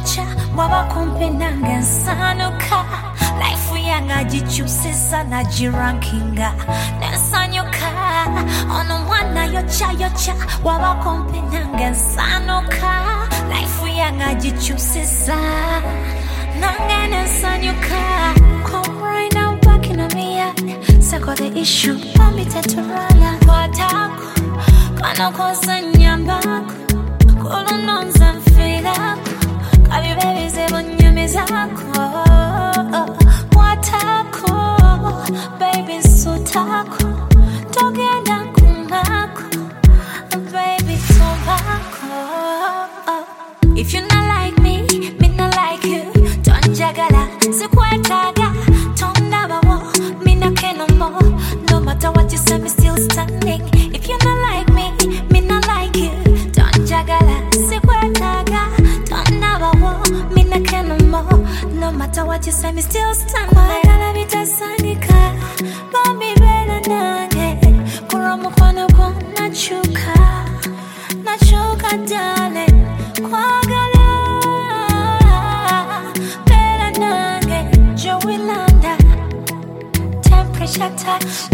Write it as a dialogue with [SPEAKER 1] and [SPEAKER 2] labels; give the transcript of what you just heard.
[SPEAKER 1] cha waba kumpe nange nsanuka life yanga jichusisa na jirankinga nsanyuka ono mwana yocha waba kumpe nange nsanuka life yanga jichusisa nange nsanyuka come right now back in me sako the issue mami teturala kwatako kana kosanyambako kulunonza mfilako kabi baby zebonyemezako watako baby sutako togenda kumako baby tobako if you not like me not like you don't jagala sikwetaga tondabawo me not care no more no matter what you say me still standing if you not like me not like you don't jagala sikwetaga tondabawo me not care no more no matter what you say me still standing kwagala bitasanika bambi bela nange kuromo kwano kwa nachuka darling kwagala bela nange Joey Landa temperature touch